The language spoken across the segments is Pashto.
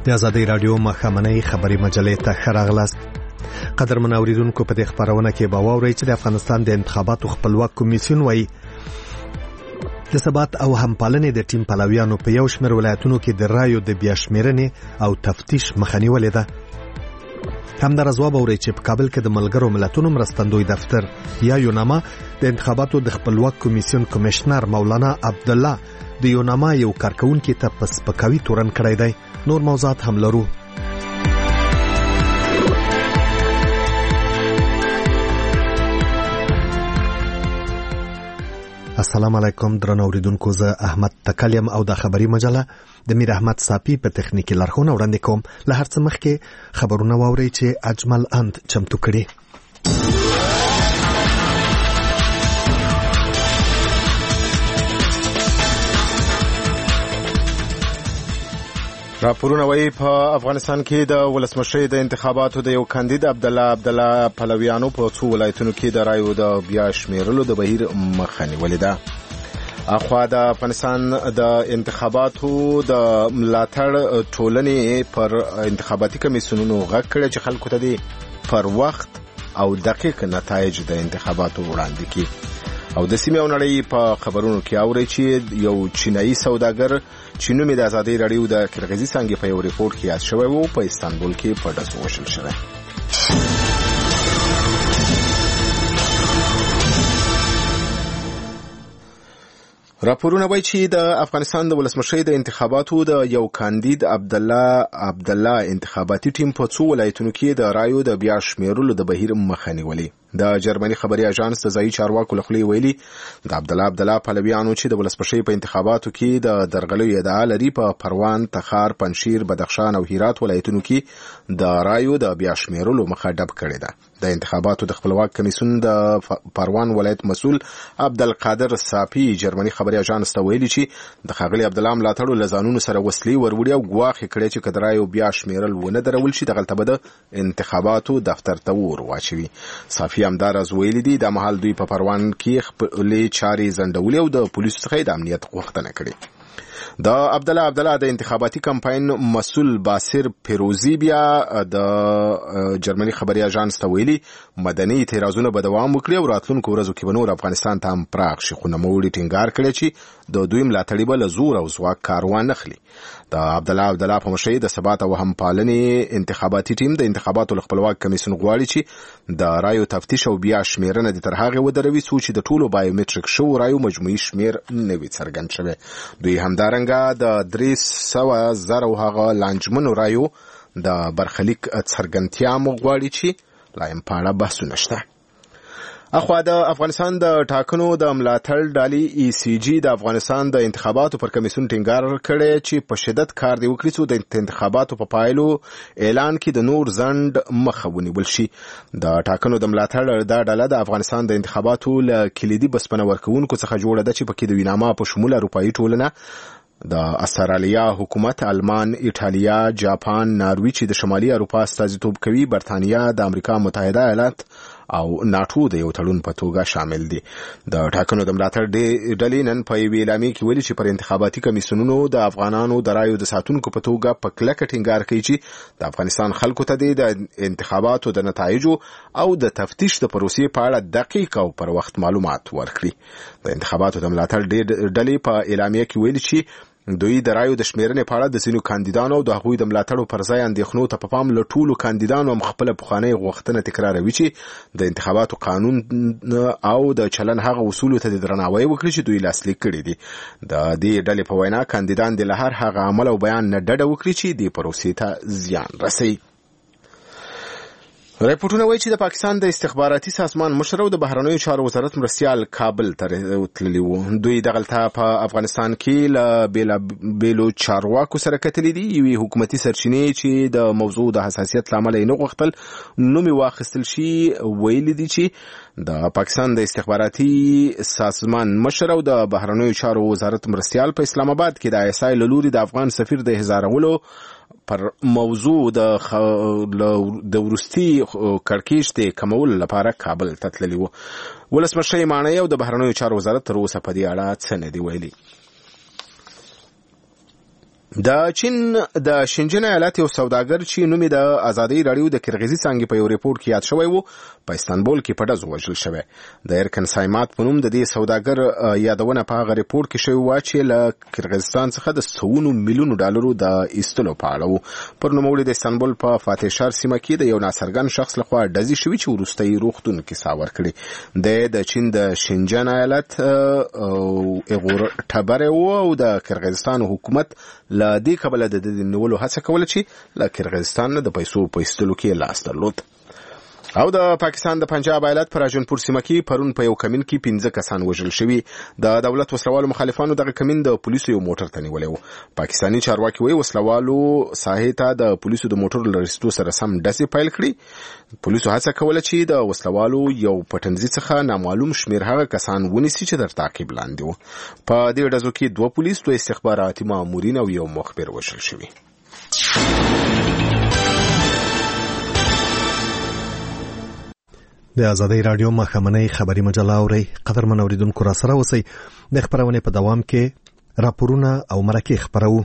د آزادۍ رادیو مخامنۍ خبري مجلې ته ښه راغلاست. قدرمن اوریدونکو، په دې خبرونه کې به واورئ چې د افغانستان د انتخاباتو خپلواک کمیسیون وایي د ثبات او همپالنې د ټیم پلویانو په یو شمېر ولایتونو کې د رایو د بیا شمېرنې او تفتیش مخه نیولې ده. همداراز واورئ چې په کابل کې د ملګرو ملتونو مرستندوی دفتر یا یوناما د انتخاباتو د خپلواک کمیسیون کمشنر مولانا عبدالله د یوناما یو کارکونکي ته په سپکاوي تورن کړی دی. نور موضوعات هم لرو. السلام علیکم درنو اوریدونکو، زه احمد تکلیم او د خبري مجله د میر احمد صافی په تخنیکی لارښوونه وړاندې کوم. له هر څه مخکې خبرونه واورئ چې اجمل اند چمتو کړي. راپورونه وایي په افغانستان کې د ولسمشرۍ د انتخاباتو د یو کاندید عبدالله پلویانو په څو ولایتونو کې د رایو د بیا شمیرلو د بهیر مخه نیولې ده. اخوا د افغانستان د انتخاباتو د ملاتړ ټولنې پر انتخاباتي کمیسیونونو غږ کړی چې خلکو ته د پر وخت او دقیق نتایج د انتخاباتو وړاندې کړي. او د سیمې او نړۍ په خبرونو کې اوري چې یو چینایي سوداګر چې نوم یې د آزادۍ رادیو د کرغزي څنګه په یو ریپورت کې یاد شوی وو، په استانبول کې په ډزو وژل شوی. راپورونه وایي چې د افغانستان د ولسمشرۍ د انتخاباتو د یو کاندید عبدالله انتخاباتي ټیم په څو ولایتونو کې د رایو د بیا شمیرلو د بهیر مخه نیولې. د جرمني خبري اژانس د ځایي چارواکو له خولې ویلي د عبدالله پلویانو چې د ولسمشرۍ په انتخاباتو کې د درغلۍ ادعا لري په پروان، تخار، پنجشیر، بدخشان او هرات ولایتونو کې د رایو د بیا شمیرلو مخه ډب کړې ده. د انتخاباتو د خپلواک کمیسیون د پروان ولایت مسؤل عبدالقادر صافی جرمني خبري اژانس ته ویلي چې د ښاغلي عبدالله ملاتړو له ځانونو سره وسلې وروړي او ګواښ یې کړی چې که د رایو بیا شمیرل ونه درول شي دغلته به د انتخاباتو دفتر ته ور واچوي. صافی همداراز ویلي دي د مهال دوی په پروان کې خپلې چارې ځنډولې او د پولیسو څخه د امنیت غوښتنه کړې. د عبدالله د انتخاباتي کمپاین مسؤل باسر پیروزی بیا د جرمني خبري اژانس ته ویلي مدني اعتراضونه به دوام وکړي او راتلونکو ورځو کې به نور افغانستان ته هم پراخ شي، خو نوموړي ټینګار کړی چې د دوی ملاتړي به له زور او ځواک کار وانخلي. د عبدالله په مشرۍ د ثبات او همپالنې انتخاباتي ټیم د انتخاباتو خپلواک کمیسیون غواړي چې د رایو تفتیش او بیا شمیرنه د تر هغه ودروي څو چې د ټولو بایومټریک شو رایو مجموعي شمیر نه وي څرګند شوی. دوی همدارنګه د 300,000 هغه لانجمنو رایو د برخلیک څرګندتیا مغواړي چې لایم پاړه بحثونه شته. اخوا د افغانستان د ټاکنو د ملاتړ ډالۍ ECG د افغانستان د انتخاباتو پر کمیسیون ټینګار کړی چې په شدت کار دی وکړي څو د انتخاباتو په پایلو اعلان کې د نور ځنډ مخه ونیول شي. د ټاکنو د ملاتړ دا ډله د افغانستان د انتخاباتو له کلیدي بسپنه ورکوونکو څخه جوړه ده چې پکې د ویناما په شمول اروپایي ټولنه، د استرالیا حکومت، آلمان، ایټالیا، جاپان، ناروی چې د شمالي اروپا استازیتوب کوي، برتانیا، د امریکا متحده ایالات او ناتو د یو تړون په توګه شامل دي. د ټاکنو د ملاتړ ډلې نن په یوې اعلامیه کې ویلي چې پر انتخاباتي کمیسیونونو د افغانانو د رایو د ساتونکو په توګه په کلکه ټینګار کوي چې د افغانستان خلکو ته د انتخاباتو د نتایجو او د تفتیش د پروسې په اړه دقیق او پر وخت معلومات ورکړي. د انتخاباتو د ملاتړ ډلې په اعلامیه کې ویلي چې دوی د رایو د شمیرنې په اړه د ځینو کاندیدانو او د هغوی د ملاتړو پر ځای اندېښنو ته په پام له ټولو کاندیدانو هم خپله پخوانۍ غوښتنه تکراروي چې د انتخاباتو قانون او د چلن هغه اصولو ته د درناوی وکړي چې دوی لاسلیک کړي دي. د دې ډلې په وینا کاندیدان د له هر هغه عمل او بیان نه ډډه وکړي چې د پروسې ته زیان رسوي. راپورټونه وایي چې د پاکستان د استخباراتي سازمان مشر او د بهرنیو چارو وزارت مرستیال کابل ته تللي وو. دوی دغلته په افغانستان کې له بیلو چارواکو سره کتلي دي. یوې حکومتي سرچینې چې د موضوع د حساسیت له امله یې نه غوښتل نوم یې واخیستل شي ویلي دي چې د پاکستان د استخباراتي سازمان مشر او د بهرنیو چارو وزارت مرستیال په اسلام آباد کې د ISI له لوري د افغان سفیر د هزارولو پر موضوع د وروستي کړکېچ د کمولو لپاره کابل ته تللي وو. ولسمشر مانۍ او د بهرنیو چارو وزارت تر اوسه په دې اړه څه نه دي ویلي. د چین د شنجن ایالت یو سوداګر چې نوم د ازادي رادیو د کرغیزي څنګه په یو ریپورت کې یاد شوی وو په استانبول کې په ډزو وژل شوی. د ایرکن سایمات په نوم د دې سوداګر یادونه په هغه ریپورت کې شوی و چې له کرغیزستان څخه د 100 میلیون ډالرو د ایستلو په اړه وو. پر نوموړي د استانبول په فاتح شهر سیمه کې د یو ناڅرګند شخص لخوا ډزې شوې چې وروستۍ روغتون کې ساور کړي. د چین د شنجن ایالت ایغور ټبره او د کرغیزستان حکومت له دې کبله د نیولو هڅه کوله چې له کرغیزستان د پیسو په ایستلو کې لاس درلود. او د پاکستان د پنجاب ایالت پر راجنپور سیمه کې پرون په یو کمین کې 15 کسان وژل شوي. د دولت وسلوالو مخالفانو دغه کمین د پولیسو یو موټر ته نیولی و. پاکستاني چارواکي وایي وسلوالو ساحې ته د پولیسو د موټر له رسیدو سره سم ډزې پیل کړي. پولیسو هڅه کوله چې د وسلوالو یو پټنځي څخه نامعلوم شمیر هغه کسان ونیسي چې در تعقیب لاندې وو. په دې ډزو کې 2 پولیس، 2 استخباراتي مامورین او یو مخبر وژل شوي. د ازادي رادیو مخامنۍ خبري مجله اوري. قدرمن اوریدونکو را سره اوسئ. د خبرونې په دوام کې راپورونه او مرکې خبرو.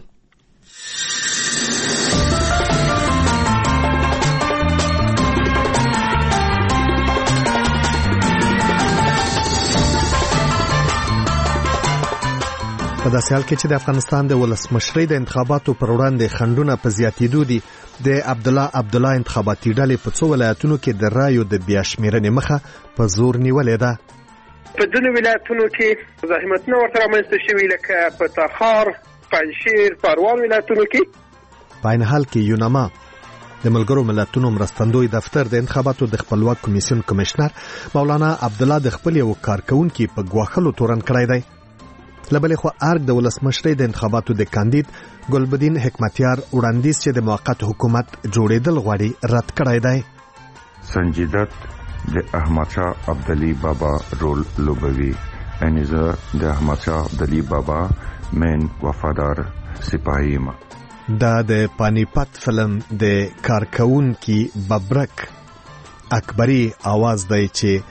په داسې حال کې چې د افغانستان د ولسمشرۍ د انتخاباتو پر وړاندې خنډونه په زیاتېدو دي، د عبدالله انتخاباتي ډلې په 2 ولایتونو کې د رایو د بیا شمیرنې مخه په زور نیولې ده. په ځینو ولایتونو کې زحمتونه ورته رامنځته شوي لکه په تخار، پنجشیر، پروان ولایتونو کې. په عین حال کې یوناما د ملګرو ملتونو مرستندوی دفتر د انتخاباتو د خپلواک کمیسیون کمشنر مولانا عبدالله د خپل یو کارکونکي په ګواښلو تورن کړی دی. لبلې خو ارګ د ولسمشرۍ د انتخاباتو د کاندید ګلبدین حکمتیار وړاندیز چې د موقت حکومت جوړېدل غواړي رد کړی دی. سنجیدت د احمد شاه ابدالي بابا رول لوبوي. انیزه د احمد شاه ابدالي بابا من وفادار سپاهی ما. دا د پانیپت فلم د کارکونکي ببرک اکبری आवाज دی چې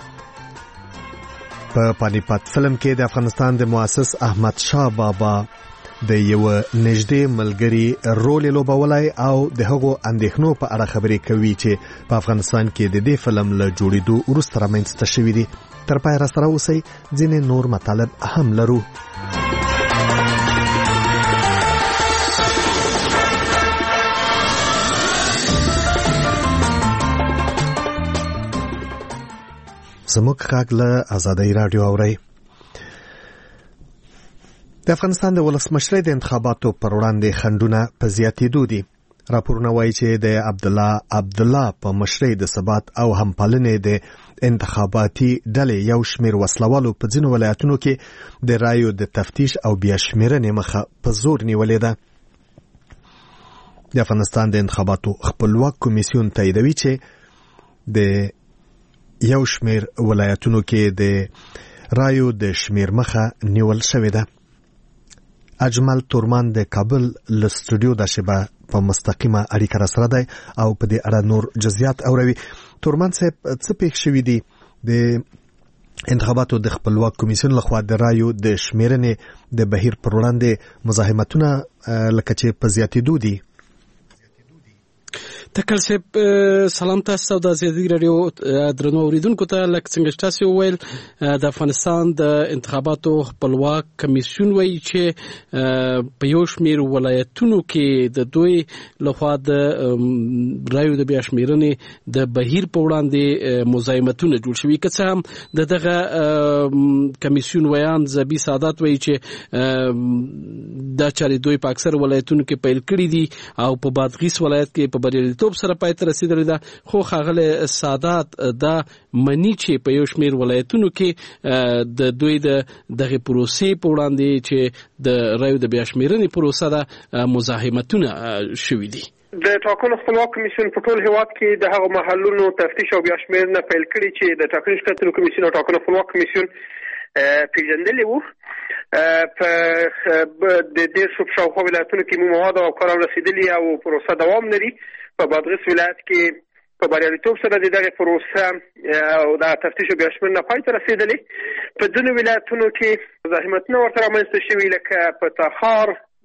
په پانیپت فلم کې د افغانستان د مؤسس احمد شاه بابا د یو نږدې ملګری رول لوبولای او د هغو اندېښنو په اړه خبرې کوي چې په افغانستان کې د دې فلم له جوړېدو وروسته رامنځته شوي دي. تر پای را سره اوسئ، ځینې نور مطالب هم لرو. زموږ غږ له ازادي رادیو اوري. د افغانستان د ولسمشرۍ د انتخاباتو پر وړاندې خنډونه په زیاتېدو دي. راپورونه وایي چې د عبدالله په مشرۍ د ثبات او همپالنې د انتخاباتي ډلې یو شمیر وسلوالو په ځینو ولایتونو کې د رایو د تفتیش او بیا شمیرنې مخه په زور نیولې ده. د افغانستان د انتخاباتو خپلواک کمیسیون تاییدوي چې د یو شمیر ولایتونو کې د رایو د شمیر مخه نیول شوې ده. اجمل تورمان د کابل له سټوډیو د شبا په مستقیمه اړیکه را سره دی او په دې اړه نور جزئیات اوروي. تورمان صاحب، څه پېښ شوي دي د انتخاباتو د خپلواک کمیسیون لخوا د رایو د شمیرنې د بهیر پر وړاندې مزاحمتونه لکه چې په زیاتېدو دي؟ تکل صاحب، سلام تاسو د ازادي رادیو درنو اوریدونکو ته. لکه څنګه تاسو وویل، د افغانستان د انتخاباتو خپلواک کمیسیون وایي چې په یو شمیر ولایتونو کې د دوی لخوا د رایو د بیا شمیرنې د بهیر په وړاندې مزاحمتونه جوړ شوي. که څه هم دغه کمیسیون ویان زبی سعادت وایي چې دا چارې دوی په اکثر ولایتونو کې پیل کړي دي او په بادغیس ولایت کې په بریالیتوب سره پای ته رسیدلې ده. خو ښاغلی سعادت دا مني چې په یو شمیر ولایتونو کې د دوی دغه پروسې په وړاندې چې د رایو د بیا شمیرنې پروسه ده مزاحمتونه شوي دي. د ټاکنو خپلواک کمیسیون په ټول هیواد کې د هغو محلونو تفتیش او بیا شمیرنه پیل کړي چې د ټاکنو شرکتونو کمیسیون او ټاکنو خپلواک کمیسیون پیژندلې وو. په د دې شاوخوا ولایتونو کې مواد او افکار رسیدلي او پروسه دوام لري. په بادغیس ولایت کې په بریالیتوب سره دغه پروسه او د تفتیش او بیا شمیرنه پای ته رسیدلې. په ځینو ولایتونو کې زحمتونه ورته رامنځته شوي لکه په تخار،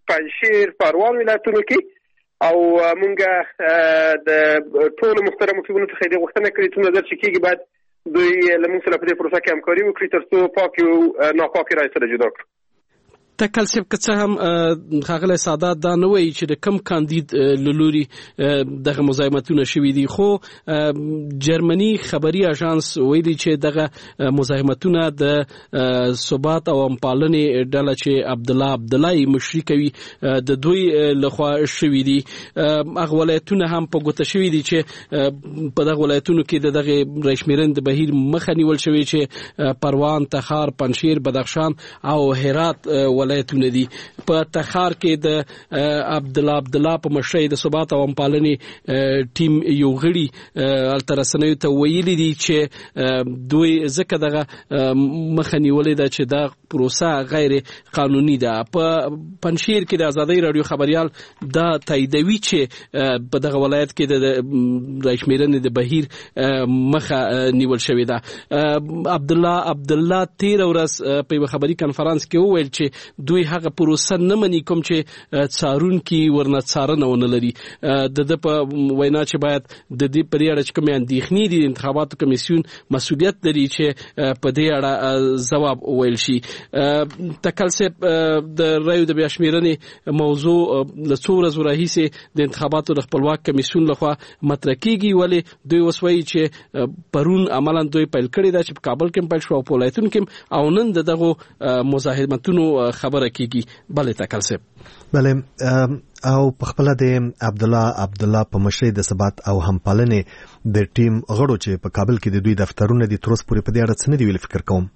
پنجشیر پروان ولایتونو کې او مونږ د ټولو محترمو ټیمونو څخه د غوښتنه کړې چې نظر چې کېږي باید دوی له موږ سره په دې پروسه کې همکاري وکړي ترڅو پاک او ناپاکي رایې سره جدا کړو. تکل سیب که څه هم ښاغلی سادات دا نه وایي چې د کم کاندید له لوري دغه مزاحمتونه شوي دي، خو جرمني خبري اژانس ویلي چې دغه مزاحمتونه د ثبات او همپالنې ډله چې عبدالله مشري کوي د دوی لخوا شوي دي. هغه ولایتونه هم په ګوته شوي دي چې په دغه ولایتونو کې د دغه رایشمیرنې د بهیر مخه نیول شوې چې پروان، تخار، پنجشیر، بدخشان او هرات ولایتونه دي. په تخار کې د عبدالله په مشرۍ د ثبات او همپالنې ټیم یو غړي الترسنوي ته ویلي دي چې دوی ځکه دغه مخه نیولې ده چې دا پروسه غیر قانوني ده. په پنجشیر کې د ازادۍ رادیو خبريال دا تاییدوي چې په دغه ولایت کې د رایشمیرنې د بهیر مخه نیول شوې ده. عبدالله 13 ورځ په خبري کانفرنس کې وویل چې دوی هغه پروسه نه مني کوم چې څارونکي ورنه څارنه ونه لري. د په وینا چې باید د دې پرې اړه چې کوم اندېښنې دي انتخاباتو کمیسیون مسؤلیت لري چې په دې اړه ځواب وویل شي. تکل صاحب د رایو د بیاشمیرنې موضوع له څو ورځو راهیسې د انتخاباتو د خپلواک کمیسیون لخوا مطرح کیږي، ولې دوی وسوي چې پرون عملاً دوی پیل کړی دا چې په کابل کې پیل شو او په ولایتونو کې او نن دغه مزاحمتونو خبره کیږي. بله تکل صاحب. بله او په خپل د عبدالله په مشرۍ د ثبات او همپالنې د ټیم غړو چې په کابل کې د دوی دفترونه دي تر اوسه پورې په دې اړه څه نه دی ویل فکر کوم.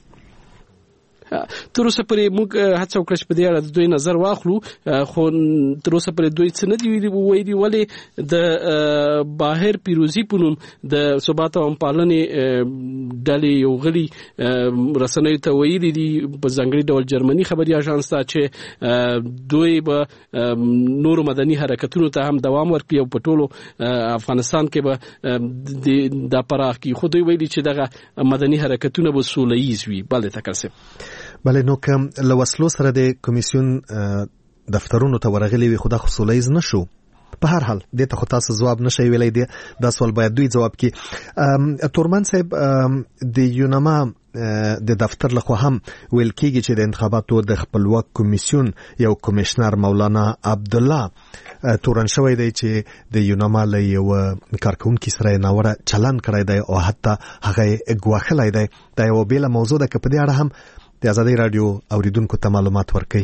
تر اوسه پورې موږ هڅه وکړه چې په دې اړه د دوی نظر واخلو، خو تر اوسه پورې دوی څه نه دي ویلي، ولې د باهر پیروزي په نوم د ثبات او همپالنې ډلې یو غړي رسنیو ته ویلي دي په ځانګړي ډول جرمني خبري اژانس ته چې دوی به نورو مدني حرکتونو ته هم دوام ورکړي او په ټولو افغانستان کې به د پراخ کې خو دوی ویلي چې دغه مدني حرکتونه به سوله ییز وي. بله تکرسب. بله نو کوم لوسلو سره د کمیسیون دفترونو ته ورغلي وي خو دا خصوصیز نشو. په هر حال د ته خو تاسو جواب نشئ ویلای دی، دا سوال باید دوی جواب کړي. تورمن صاحب د یونما د دفتر لخوا هم ویل کېږي چې د انتخاباتو د خپلواک کمیسیون یو کمشنر مولانا عبدالله تورن شوی دی چې د یونما له یو کارکونکي سره ناوړه چلند کړی دی او حتی هغه ګواښلی دی. دا یو بیله موضوع ده که په دې اړه هم د ازادۍ رادیو اوریدونکو ته معلومات ورکوي.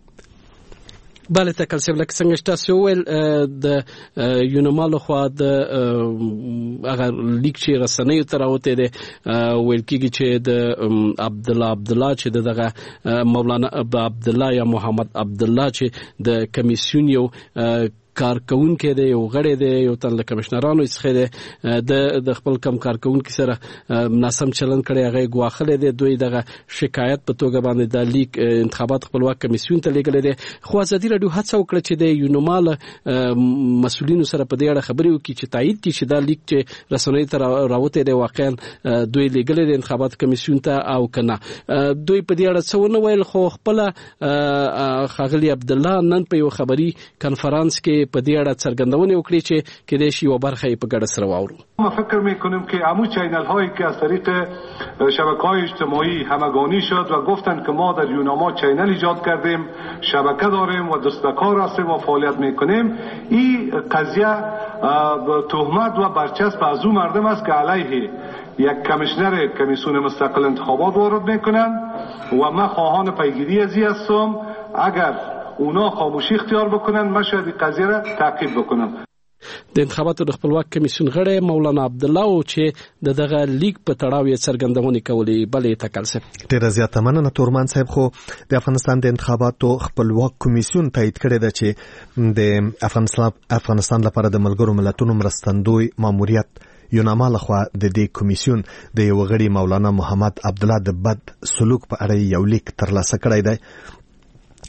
بله تکل صاحب، لکه څنګه چې تاسو وویل د یونما لخوا د هغه لیک چې رسنیو ته راوتی دی ویل کېږي چې د عبدالله چې دغه مولانا عبدالله یا محمد عبدالله چې د کمیسیون یو کارکونکي دی، یو غړی دی، یو تن له کمشنرانو څخه دی، د خپل کم کارکونکي سره ناسم چلند کړی، هغه ګواښلی دی. دوی دغه شکایت په توګه باندې د لیک انتخابات خپلواک کمیسیون ته لیږلی دی. خو ازادي راډیو هڅه وکړه چې د یونما له مسؤلینو سره په دې اړه خبرې وکړي چې تایید کړي چې دا لیک چې رسنیو ته راوتی دی واقعا دوی لیږلی دی انتخابات کمیسیون ته او که نه. دوی په دې اړه څه ونه ویل، خو خپله ښاغلي عبدالله نن په یو خبري کنفرانس کې په دې اړه څرګندونه وکړي چې کېدای شي یوه برخه یې په ګډه سره واورو. ما فکر میکنیم که همون چینل هایی که از طریق شبکه های اجتماعی همگانی شد و گفتند که ما در یونما چینل ایجاد کردیم، شبکه داریم و دستکار هستیم و فعالیت میکنیم، این قضیه تهمت و برچسب از اون مردم است که علیه یک کمیشنر کمیسیون مستقل انتخابات وارد میکنن و من خواهان پیگیری از این هستم. اگر اونا خاموشی اختیار بکنن من شاید این قضیه را تعقیب بکنم. د انتخاباتو د خپلواک کمیسیون غړی مولانا عبدالله او چې دغه لیک په تړاو یې څرګندونې کولې. بلې تکل صاحب. ډېره زیاته مننه تورمان صاحب. خو د افغانستان د انتخاباتو خپلواک کمیسیون تایید کړی ده چې د افغانستان لپاره د ملګرو ملتونو مرستندوی ماموریت یونما لخوا د دې کمیسیون د یو غړي مولانا محمد عبدالله د بد سلوک په اړه یو لیک ترلاسه کړی دی.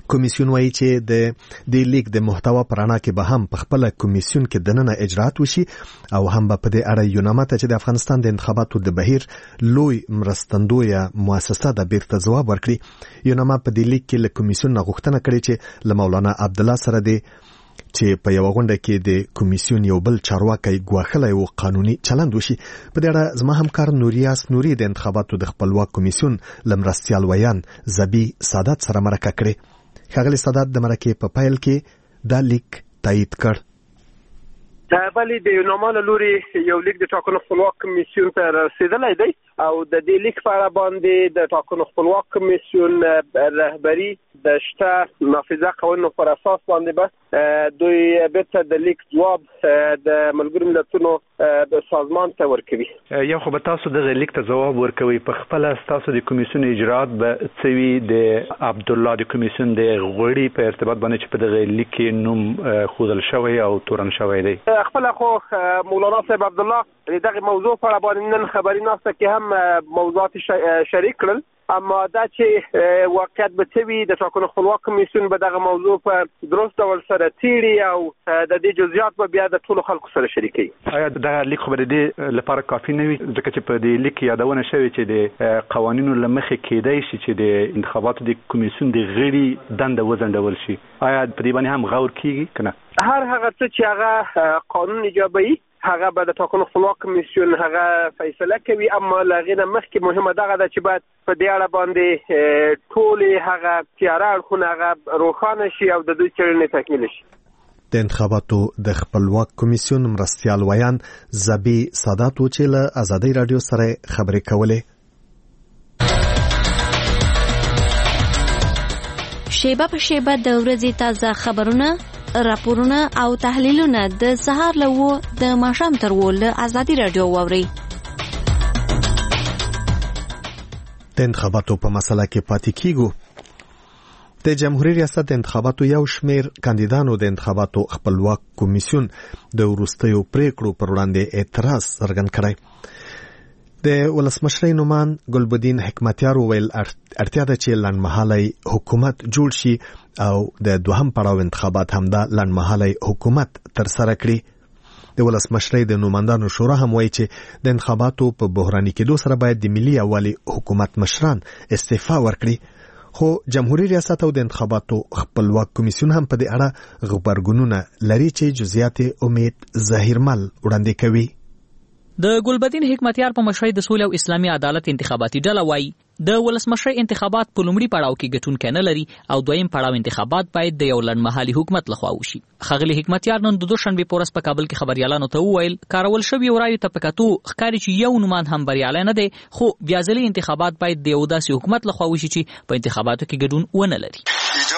کمیسیون وایي چې د دې لیک د محتوا پرانا کې به هم په خپل کمیسیون کې دننه اجرات وشي او هم به په دې اړه یونامه ته چې د افغانستان د انتخاباتو د بهیر لوی مرستندویه مؤسسه د بیرته ځواب ورکړي. یونامه په دې لیک کې له کمیسیون غوښتنه کړې چې له مولانا عبدالله سره د چې په یو غونډه کې د کمیسیون یو بل چارواکي ګواښلی او قانوني چلند وشي. په دې اړه زما همکار نوریاس نوري د انتخاباتو د خپلواک کمیسیون لمرستیال ویان زبی سادات سره مرکه کړې. ښاغلي سادات د مرکې په پیل کې دا لیک تایید کړ. بلې د یونامه له لوري یو لیک د ټاکنو خپلواک کمیسیون ته رسیدلی دی او د دې لیک په اړه باندې د ټاکنو خپلواک کمیسیون رهبري د شته نافذه قوانینو پر اساس باندې به دوی بیرته د لیک جواب د ملګرو ملتونو د سازمان ته ورکوي. یو خو به تاسو دغه لیک ته جواب ورکوي، په خپل تاسو د کمیسیون اجرات به څوي د عبدالله د کمیسیون د غړي په ارتباط باندې چې په دغه لیک کې نوم خوذل شوی او تورن شوی دی. خپل خو مولانا صاحب عبدالله دغه موضوع په اړه باندې نن خبري ناسته کې هم موضوعات شریک کړل، اما دا چې واقعیت به څوي د ټاکنو خپلواک کمیسیون به دغه موضوع په درست ډول سره څیړي او د دې جزئیات به بیا د ټولو خلکو سره شریکي. آیا دغه لیک خو به د لپاره کافي نه وي، ځکه چې په دې لیک یادونه شوی چې د قوانینو له مخې کېدای شي چې د انتخاباتو د کمیسیون د غړي دنده وځنډول شي. آیا په دې باندې هم غور کیږي کنه؟ هر هغه څه چې هغه قانون ایجابوي هغه به د ټاکنو خپلواک کمیسیون هغه فیصله کوي، اما له هغې نه مخکې مهمه دغه ده چې باید په دې اړه باندې ټولې هغه تیاره اړخونه هغه روښانه شي او د دوی څېړنې تکمیل شي. د انتخاباتو د خپلواک کمیسیون مرستیال ویان زبی سادات و چې له ازادۍ راډیو سره خبرې کولې. شیبه په شیبه د ورځې تازه خبرونه، راپورونه او تحلیلونه د سهار له 9 د ماښام تر 10 له ازادي رادیو واوري. د انتخاباتو په مسله کې پاتې کیږو. د جمهوریت ریاست د انتخاباتو یو شمیر کاندیدانو د انتخاباتو خپلواک کمیسیون د وروستیو پریکړو پر وړاندې اعتراض څرګند کړی. د ولسمشر نومان ګلبدین حکمتیار وویل اړتیا ده چې لنډمهالی حکومت جوړ شي او د دوهم پړاو انتخابات هم دا لنډمهالی حکومت ترسره کړي. د ولسمشر د نوماندانو شورا هم وایي چې د انتخاباتو په بحراني کېدو سره باید د ملي یووالي حکومت مشران استعفا ورکړي. خو جمهوریت ریاست او د انتخاباتو خپلواک کمیسیون هم په دې اړه غبرګونونه لري چې جزئیات امید ظاهرمل وړاندې کوي. د ګلبدین حکمتیار په مشرۍ د سولې او اسلامي عدالت انتخاباتي ډله وایي د ولسمشر انتخابات په لومړي پړاو کې ګټونکي نه لري او دویم پړاو انتخابات باید د یو لنډمهالي حکومت لخوا وشي. ښاغلي حکمتیار نن د دوشنبې په ورځ په کابل کې خبريالانو ته وویل کارول شوی رایو ته په کتو ښکاري چې یو نومان هم بریالی نه دی، خو بیا ځلې انتخابات باید د یو داسې حکومت لخوا وشي چې په انتخاباتو کې ګډون ونه لري.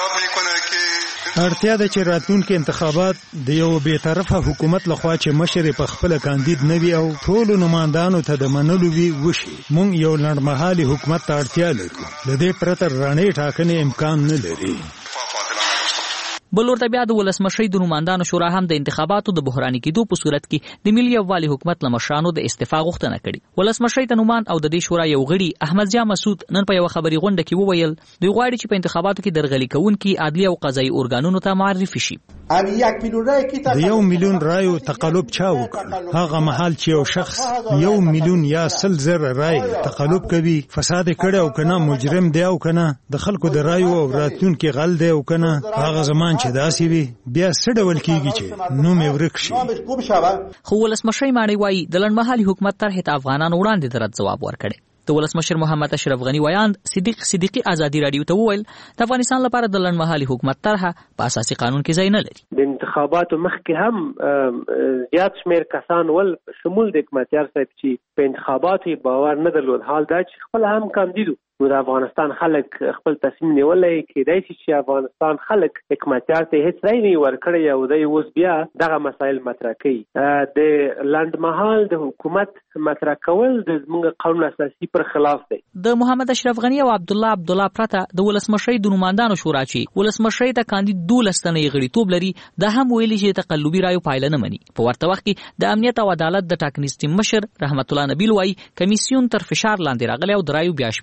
اړتیا ده چې راتلونکي انتخابات د یو بیطرفه حکومت لخوا چې مشر په خپل کاندید نه وي او ټول نمائندانو ته د منلو وي وشي. مونږ یو لنډمهالي حکومت ته اړتیا لرو، د دې پرته رڼې ټاکنې امکان نه لري. بل ورته بیا د ولسمشر د نوماندانو شورا هم د انتخاباتو د بحراني کېدو په صورت کې د ملي یووالي حکومت له مشرانو د استعفا غوښتنه کړې. ولسمشر د نومان او د دې شورا یو غړي احمد جان مسعود نن په یو خبري غونډه کې وویل دوی غواړي چې په انتخاباتو کې درغلي کوونکي عدلي او قضایي ارګانونو ته معرفي شي. د 1 میلیون رایو تقلب چا وکړ؟ هغه مهال چې یو شخص 1 میلیون یا 100,000 رای تقلب کوي، فساد کړي او کنه مجرم دی او کنه د خلکو د رایو او راتلونکي غل دی او کنه هغه زمان چې داسي وي بیا څه ډول کیږي چې نوم یې ورک شي. خو ولسمشر ماڼۍ وایي د لنډمهالي حکومت طرحې ته افغانانو وړاندې د رد ځواب ورکړی. د ولسمشر محمد اشرف غنی ویاند صدیقی ازادي رادیو ته وویل د افغانستان لپاره د لنډمهالي حکومت طرحه په اساسي قانون کې ځای نه لري. د انتخاباتو مخکې هم زیات شمیر کسان ول شمول د حکمتیار صاحب چې په انتخاباتو باور نه درلود، حال دا چې خپل هم کاندیدو د افغانستان خلک خپل تصمیم نیولای کېدای شي چې افغانستان خلک حکمتیار ته هیڅ رای نه ورکړي او دوی اوس بیا دغه مسایل مطرح کوي. د لنډمهال د حکومت مطرح کول د زموږ قانون اساسي پر خلاف دی. د محمد اشرف غنی او عبدالله پرته د ولسمشر د نوماندانو شورا چې ولسمشر ته کاندید 12 تنه غړیتوب لري دا هم ویلي چې تقلبي رایو پایله نه مني. په ورته وخت کې د امنیت او عدالت د ټاکنیز ټیم مشر رحمت الله نبیل وایي کمیسیون تر فشار لاندې راغلی او د رایو بیا شمیرنه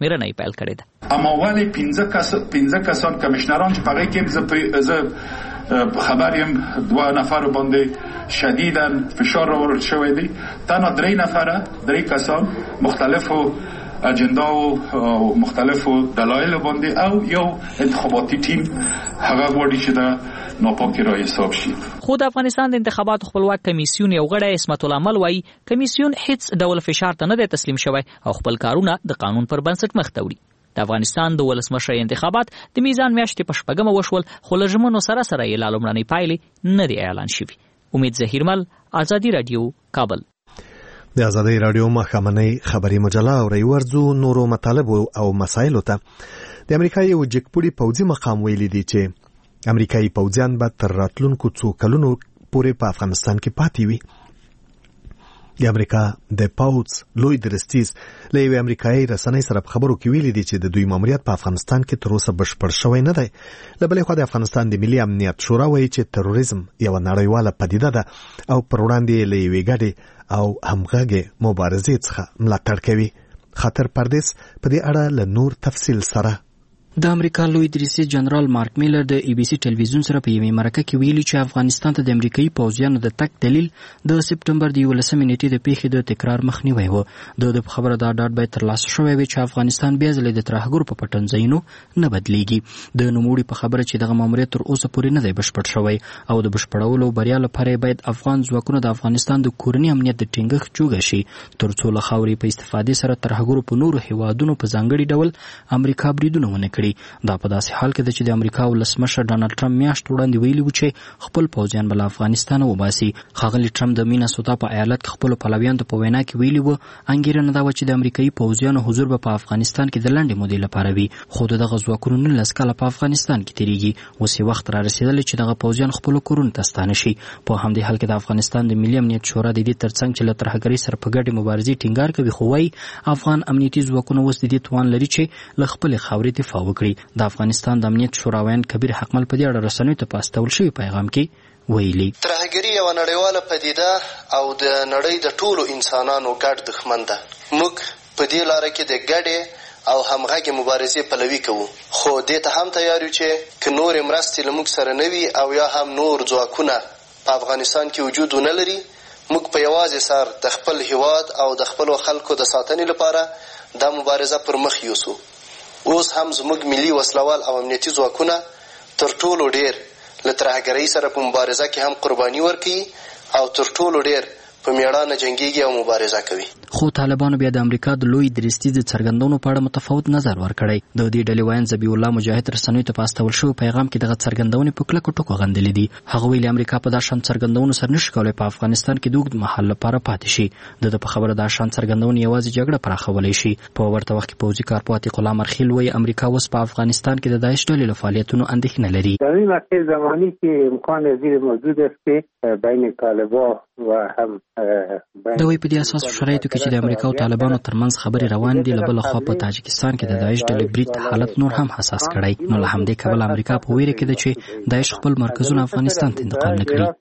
پیل کړې ده. اما ولی 15 کسان کمشنران چې پغې کې زه خبریم 2 نفر باندې شدیداً فشار آورده شوی دی. تنها 3 کسان مختلفو اجندا و مختلفو دلایل باندې او یو انتخاباتی تیم هغه وړي چې دا ناپاکی را حساب شي. خو د افغانستان د انتخاباتو خپلواک کمیسیون یو غړی اسمت الله مل وایي کمیسیون هیڅ ډول فشار ته نه دی تسلیم شوی او خپل کارونه د قانون پر بنسټ مخ ته وړي. د افغانستان د ولسمشر انتخابات د میزان میاشتې په 8 وشول خو له ژمنو سره یې لا لومړنۍ پایلې نه دی اعلان شوي. امید ظهیرمل، ازادي رادیو، کابل. د ازادي رادیو مخامنۍ خبري مجله او ورځو نورو مطالب او مسایلو ته د امریکا یو جګپوړي پوځي مقام ویلي دی چې امریکایي پوځیان به تر راتلونکو څو کلونو پورې په افغانستان کې پاتې وي. د امریکا د پوځ لوی درستیز له یوې امریکایي رسنۍ سره په خبرو کې ویلي دی چې د دوی ماموریت په افغانستان کې تر اوسه بشپړ شوی نه دی. له بلې خوا د افغانستان د ملي امنیت شورا وایي چې تروریزم یوه نړیواله پدیده ده او پر وړاندې له یوې ګډې او همغږې مبارزې څخه ملاتړ کوي. خاطر پردیس په دې اړه له نور تفصیل سره د امریکا لوی درستیز جنرال مارک میلر د ای بي سي ټلویزیون سره په یوه مرکه کې ویلي چې افغانستان ته د امریکایي پوځیانو د تګ دلیل د سپټمبر د 11 نیټې د پیښې د تکرار مخنیوي و. د خبره دا ډاډ باید ترلاسه شوی وي چې افغانستان بیا ځلې د ترهګرو په پټنځایونو نه بدلیږي. د نوموړي په خبره چې دغه ماموریت تر اوسه پورې نه دی بشپړ شوی او د بشپړولو بریا لپاره باید افغان ځواکونه د افغانستان د کورني امنیت د ټینګښت جوګه شي ترڅو له خاورې په استفادې سره ترهګرو په نورو هیوادونو په ځانګړي ډول امریکا بریدونه ونه کړي. دا په داسې حال کې ده چې د امریکا ولسمشر ډانلډ ټرمپ میاشت وړاندې ویلي و چې خپل پوځیان به له افغانستانه وباسي. ښاغلي ټرمپ د میناسوتا په ایالت کې خپلو پلویانو ته په وینا کې ویلي و انګېرنه دا وه چې د امریکایي پوځیانو حضور به په افغانستان کې د لنډې مودې لپاره وي خو د دغه ځواکونو 19 کاله په افغانستان کې تېرېږي. اوس یې وخت را رسېدلی چې دغه پوځیان خپلو کورونو ته ستانه شي. په همدې حال کې د افغانستان د ملي امنیت شورا د دې ترڅنګ چې له ترهګرۍ سره په ګډې مبارزې ټینګار کوي خو وایي افغان امنیتي ځواکونه اوس د دې توان لري چې له خپلې خاورې دفاع وکړي. د افغانستان د امنیت شوراویان کبیر حقمل په دې اړه رسنیو ته په استول شوي پیغام کې ویلي ترهګري یوه نړیواله پدیده او د نړۍ د ټولو انسانانو ګډ دښمن ده. موږ په دې لاره کې د ګډې او همغږې مبارزې پلوي کوو خو دې ته هم تیار یو چې که نورې مرستې له موږ سره نه وي او یا هم نور ځواکونه په افغانستان کې وجود ونه لري موږ په یوازې سر د خپل هیواد او د خپلو خلکو د ساتنې لپاره دا مبارزه پر مخ یوسو. اوس هم زموږ ملي وسلوال او امنیتي ځواکونه تر ټولو ډېر له ترهګرۍ سره په مبارزه کې هم قرباني ورکوي او تر ټولو ډېر په میړانه جنګیږي او مبارزه کوي. خو طالبانو بیا د امریکا د لوی درستیز د څرګندونو په اړه متفاوت نظر ورکړی. د دې ډلې وایي ذبیح الله مجاهد رسنیو ته په استول شوی پیغام کې دغه څرګندونې په کلکو ټکو غندلې دي. هغه ویلي امریکا په دا شان څرګندونو سره نشي کولی په افغانستان کې د اوږد مهال لپاره پاتې شي. د په خبره دا شان څرګندونې یوازې جګړه پراخولی شي. په ورته وخت کې پوځي کارپوه عتیق الله مرخیل وایي امریکا اوس په افغانستان کې د داعش ډلې له فعالیتونو اندېښنه لري. در این مسیر زمانی که امکان زیر موجود است که بین طالبان و هم دوی په دې اساس شرایطو کې چې د امریکا او طالبانو ترمنځ خبرې روان دي له بل خوا په تاجکستان کې د داعش ډلې برید حالت نور هم حساس کړی. نو له همدې کبله امریکا په ویره کې ده چې داعش خپل مرکزونه افغانستان ته انتقال نه کړي.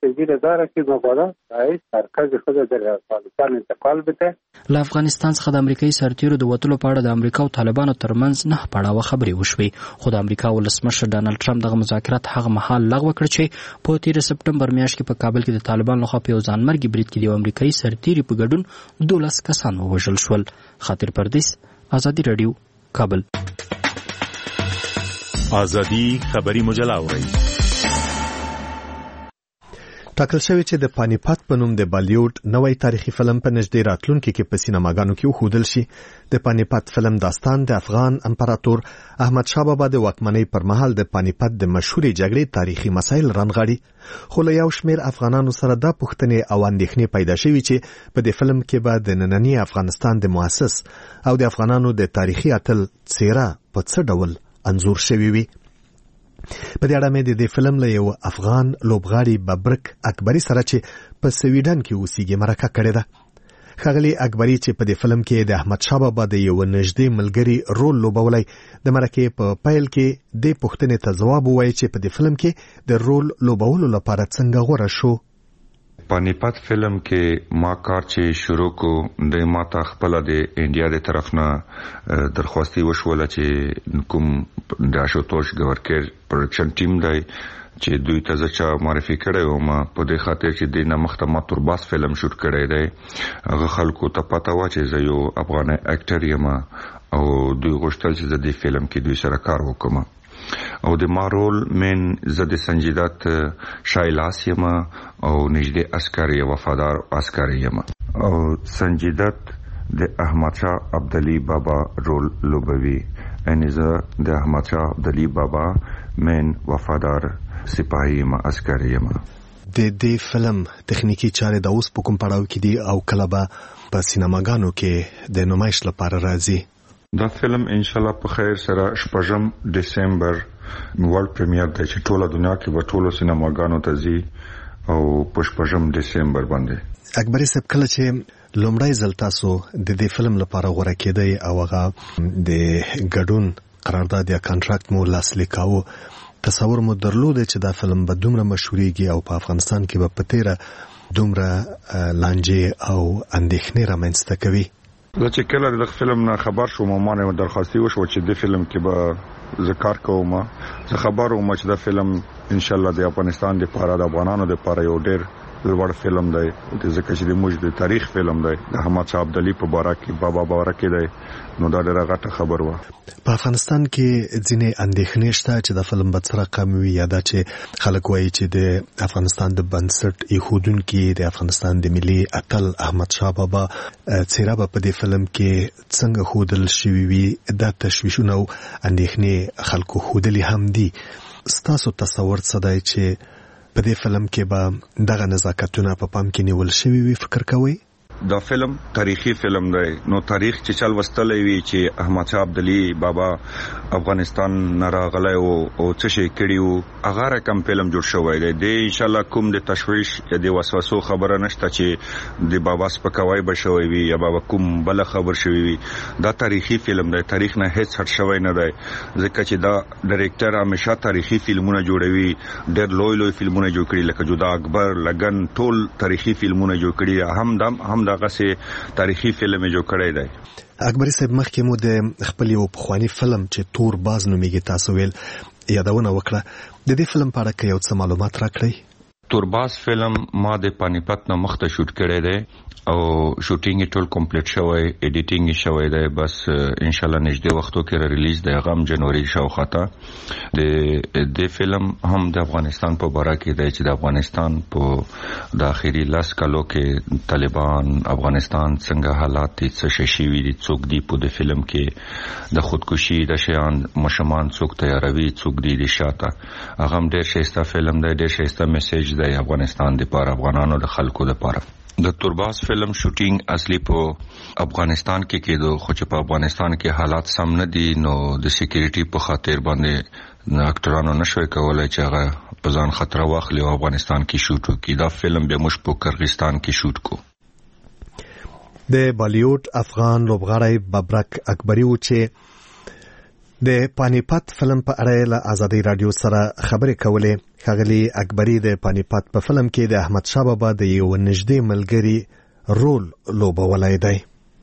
له افغانستان څخه د امریکایي سرتیرو د وتلو په اړه د امریکا او طالبانو ترمنځ 9 پړاوه خبرې وشوې خو د امریکا ولسمشر ډانلډ ټرمپ دغه مذاکرات هغه مهال لغوه کړ چې په 13 سپټمبر میاشت کې په کابل کې د طالبانو لخوا په یو ځانمرګي برید کې د امریکایي سرتیري په ګډون 12 کسان ووژل شول. خاطر پردیس، ازادي رادیو، کابل. ازادي خبري مجله اوري. ټاکل شوی چې د پانیپات په نوم د بالیوډ نوې تاریخي فلم په نږدې راتلونکي کې په سینماګانو کې وښودل شي. د پانیپات فلم داستان د افغان امپراتور احمد شاه بابا د واکمنۍ پر مهال د پانیپات د مشهورې جګړې تاریخي مسایل رانغاړي. خو له یو شمېر افغانانو سره دا پوښتنې او اندېښنې پیدا شوي چې په دې فلم کې به د ننني افغانستان د مؤسس او د افغانانو د تاریخي اتل څېره په څه ډول انځور شوی وي. په دې اړه مې د دې فلم له یو افغان لوبغاړي ببرک اکبري سره چې په سویډن کې اوسېږي مرکه کړې ده. ښاغلي اکبري چې په دې فلم کې د احمد شاه بابا د یو نږدې ملګري رول لوبولی د مرکې په پیل کې دې پوښتنې ته ځواب ووایي چې په دې فلم کې د رول لوبولو لپاره څنګه غوره شو. پانیپت فلم کې ما کار چې شروع کو د ماته خپل د انډیا د طرف نه درخواستي وشوله چې کوم د آشوتوش ګورکر پروډکشن ټیم دی چې دوی ته ځکه معرفي کړی و ما په دې خاطر چې د نمخته ما تورباس فلم شوټ کړی دی هغه خلکو ته پته و چې زه یو افغان اکټر یم او دوی غوښتل چې د دې فلم کې دوی سره کار وکړم او د ما رول من زد سنجیدات شایلاس یم او نږدې عسکر وفادار عسکر یم او سنجیدات د احمد شاه عبدالي بابا رول لوبوي ان زه د احمد شاه عبدالي بابا من وفادار سپاهی یم عسکر یم د دې فلم تخنیکی چارې د اوس په کوم پړاو کې دي او کله به په سینماګانو کې د نمایش لپاره راځي دا فلم ان شاء الله په خیر سره 8 دسمبر ورلد پریمیر دی چې ټوله دنیا کې به ټولو سینماګانو ته ځي او په 8 دسمبر باندې اکبر صاحب کله چې لومړی ځل تاسو د دې فلم لپاره غوړه کېدی او هغه د ګډون قرارداد یا کانټراکټ مو لاسلیک کاوه تصور مو درلود چې دا فلم به دومره مشهوريږي او په افغانستان کې به پتیره دومره لانجې او اندېښنې رامنځته کوي زه چې کله د فلم نه خبر شوم ما نه درخواستي وشو چې د فلم کې به ذکر کوم زه خبر وم چې دا فلم ان شاء الله د افغانستان لپاره د افغانانو لپاره یو ډېر لوړ فلم دی ځکه چې د موږ د تاریخ فلم دی د احمد شاه عبدالي په باره کې بابا باره کې دی نو دا ډېره غټه خبر و په افغانستان کې ځینې اندېښنې شته چې د فلم به څه رقم وي یا دا چې خلک وایي چې د افغانستان د بنسټ ایښودونکي د افغانستان د ملي اتل احمد شاه بابا څیره به په دې فلم کې څنګه ښودل شوي وي دا تشویشونه او اندېښنې خلکو ښودلي هم دي ستاسو تصور څه دی چې په دې فلم کې به دغه نزاکتونه په پام کې نیول شوي وي فکر کوئ دا فلم تاریخي فلم دی نو تاریخ چې چل وستلې وی چې احمد شاه عبدالي بابا افغانستان نه راغلی او څه شي کړی وو هغه رقم فلم جوړ شوی دی د ان شاء الله کوم د تشویش یا د وسوسو خبره نشته چې د بابا سپکوي بشوي وي یا بابا کوم بل خبر شوی وي دا تاریخي فلم دی تاریخ نه هیڅ هټ شوی نه دی ځکه چې دا ډایرکټر همیشه تاریخي فلمونه جوړوي ډېر لوی فلمونه جوړ کړي لکه جودا اکبر لګن ټول تاریخي فلمونه جوړ کړي هم دغه سي تاریخي فلم جوړ کړی دی اکبر صاحب مخکې مو د خپل یو پخوانی فلم چې تور باز نومیږي تاسو ویل یادونه وکړه د دې فلم په اړه کې یو څه معلومات راکړئ تورباز فلم ما د پانیپت نه مخته شوټ کړی دی او شوټینګ ټول کمپلیټ شوی ایډیټینګ شوی دی بس ان شاء الله نږدې وختو کې ریلیز دی غم جنوري شاوخته د فلم هم د افغانستان په باره کې دی چې د افغانستان په د اخیری لاس کالو کې طالبان افغانستان څنګه حالات دي څه شي وي دي څوک دی په د فلم کې د خودکشي د شیان مشمان څوک تیاروي څوک دی د شاته هغه هم ډېر ښایسته فلم دی ډېر ښایسته میسج دی افغانستان لپاره افغانانو د خلکو لپاره د تورباز فلم شوټینګ اصلي په افغانستان کې کېدو خو چې په افغانستان کې حالات سم نه دي نو د سکیورټي په خاطر باندې اکټرانو نشوي کولای چې هغه په ځان خطر واخلي او افغانستان کې شوټ وکړي دا فلم به موږ په قرغیزستان کې شوټ کو د بالیوډ افغان لوبغاړی ببرک اکبری و چې د پانیپت فلم په اړه له آزادۍ رادیو سره خبرې کولې ښاغلي اکبری د پانیپت په فلم کې د احمد شاه بابا د یو نږدې ملګري رول لوبولی دی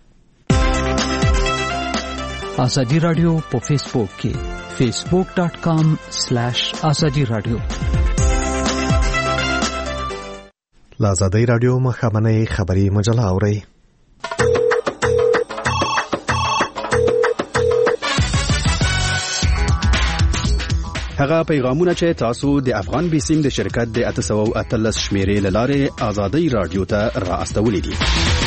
آزادی رادیو په فیسبوک کې facebook.com/آزادی رادیو له آزادۍ رادیو مخابنۍ خبري مجله اورئ هغه پیغامونه چې تاسو د افغان بیسیم د شرکت د 813 شمیرې لاره آزادۍ رادیو ته را استولې دي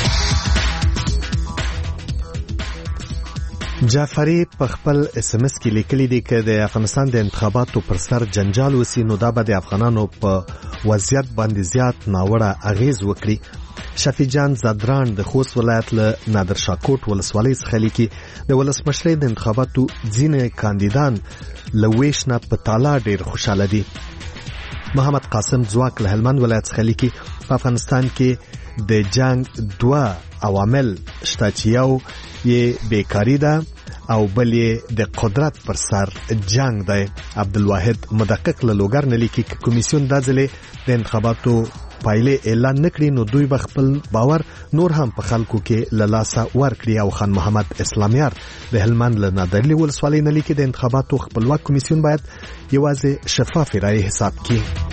جعفری په خپل اس ام اس کې لیکلي دي چې د افغانستان د انتخاباتو پر سر جنجال وسی نو دا به د افغانانو په وضعیت باندې زیات ناوړه اغیز وکړي شفیع جان زادران د خوست ولایت له نادر شاکوټ ولسوالۍ څخه لیکي د ولسمشرۍ د انتخاباتو ځینې کاندیدان لويشنا په تالا ډیر خوشاله دي محمد قاسم ځواک له هلمند ولایت څخه لیکي په افغانستان کې د جنگ دوه عوامل شته چې یو یې بیکاری ده او بل یې د قدرت پر سر جنگ دی عبدالواحد مدقق له لوګر نه لیکي چې کمیسیون د ځلې د انتخاباتو پایلې اعلان نکړي نو دوی به خپل باور نور هم په خلکو کې له لاسه ورکړي او خان محمد اسلامیار د هلمند له نادرلي ولسوالۍ نه لیکي د انتخاباتو خپلواک کمیسیون باید یوازې شفاف رایې حساب کړي.